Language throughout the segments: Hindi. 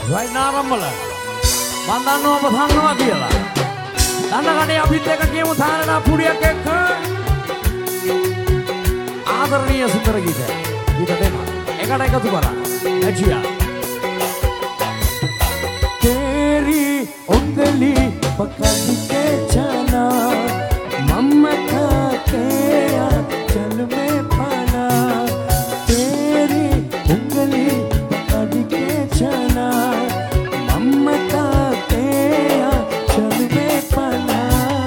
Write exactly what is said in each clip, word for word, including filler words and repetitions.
right නාරම්මල මන් දන්නවා ඔබ දන්නවා කියලා. දන්න කඩේ අපිත් එක කියමු තාරනා පුඩියක් එක්ක. ආදරණීය සුන්දර ගීත. ගීත දෙක. එකට එකතු කරා. නැජියා. तेरी उंगली पकड़ के चला मम्मा तेरा चल में पाना तेरी उंगली पकड़ के चला मम्मा तेरा चल में पाना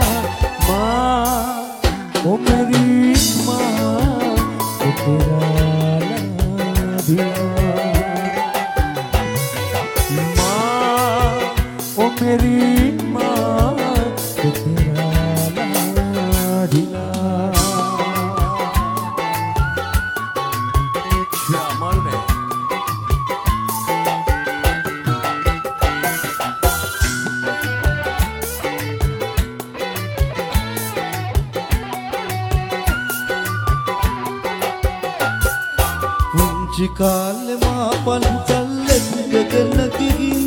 माँ ओ मेरी माँ ओ तेरा दिया मेरी माँ तो तेरा लाडला श्यामल ने पुंजी काल माँ पंचल गगन की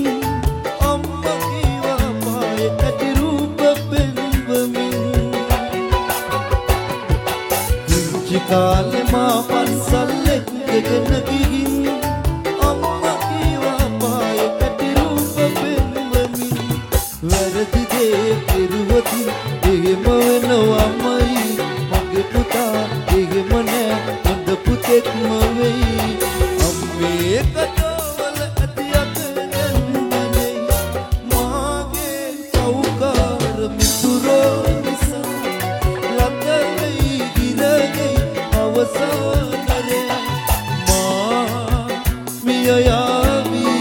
काल माँ पंसल्लेक गगन की अम्मा की वापाय कटिरूप बिंबमी वरदि दे तिरुवती एगे मवेनो अम्मई मगे पुता एगे मने मंद पुतेक मवेई अम्मे कटवल अतियक नंदने मागे सौकार मितुरो निसा लतवई गिरगे अवसानरे माँ मिया यावी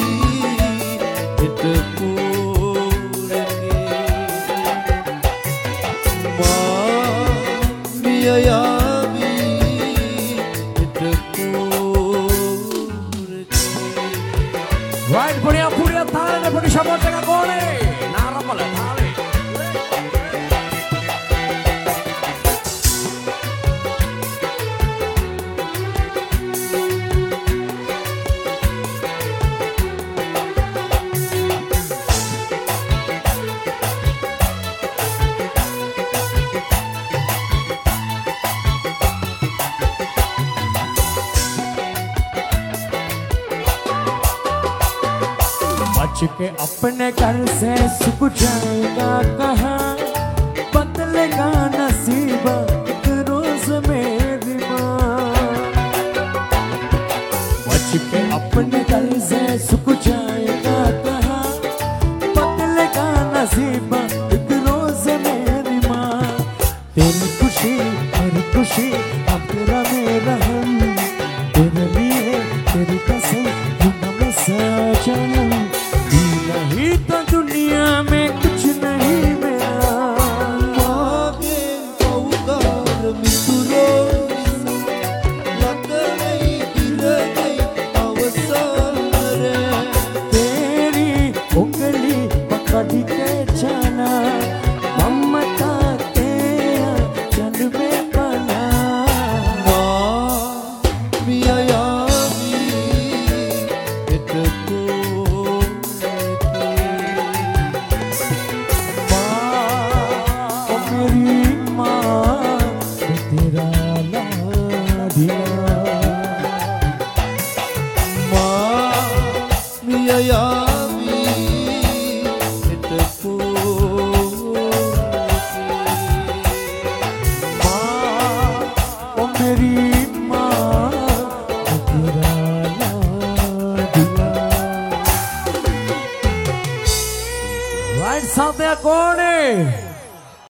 इतपूरे माँ मिया यावी इतपूरे right punya punya thale punya shabot tengah kone narammal thale बच के अपने घर से सुख जाएगा कहाँ बदलेगा नसीब एक रोज मेरी माँ बच के अपने घर से सुख जाएगा कहाँ बदलेगा नसीब एक रोज मेरी माँ तेरी खुशी मेरी खुशी अब तेरा मेरा हम तेरे लिए तेरी कसम में सजना नहीं तो दुनिया में कुछ नहीं मेरा मागे औकार मितुरो लग गई गिर गई अवसानरे तेरी उंगली पकड़ के चला ममता तेरा चल में बना माँ मिया यावी इतको यावी इतको माँ ओ मेरी माँ तेरा लाडला right साथ में कौन है